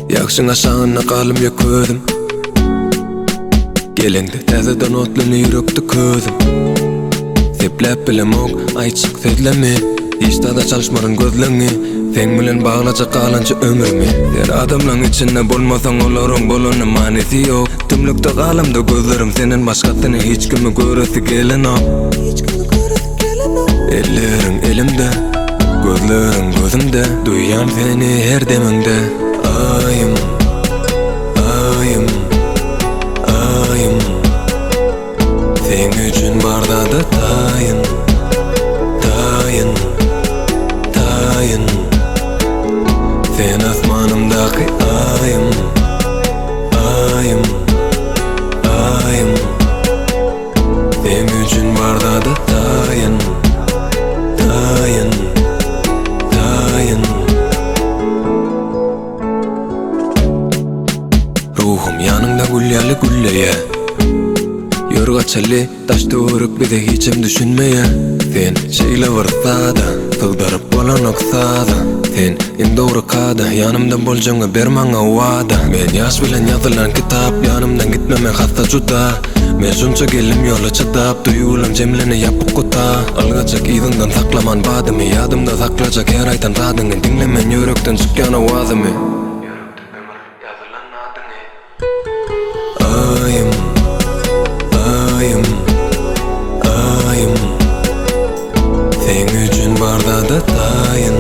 Yakşın aşağına kalım ya ködüm. Gelende täzeden otlyny yürekdi ködüm. Seplep bilem ok, ayçyk sezlemi. Hiçtada çalışmarın gözlerini. Sen bilen bağlaca kalanca ömrümi. Sen adamlaryň içinde bolmasaň olaryň bolany manysy ýok. Tümlükde galamda gözlerim senden başgasyny hiç kimi göresi gelenok. Ellerin elimde, gözlerin gözümde. Duýýan seni her deminde. Ayım, ayım, ayım. Sen üçün barda da tayın, tayın, tayın. Sen asmanımdaki ayım, ayım, ayım. Sen üçün barda da tayın, tayın, tayın. Ruhum yanımda gülýärli gülleye. Yorgaçaly taşdy örük bize hiçim düşünmeye. Sen şeýle barsa da sygdyryp bolan oksada. Sen indi urkada yanımda boljaňa ber maňa wada. Men ýaş bilen ýazylan kitap yanımdan gitmeme hasta juda. Men şunça gelim ýola çydap duýulam jemleni ýapyp gota. Algaçak ýygyňdan saklaman badymy ýadymda saklajak her aýtan radyňy dinlemen ýürekden çykýan awazymy. Ayım, ayım, ayım. Sen üçün barda da tayın,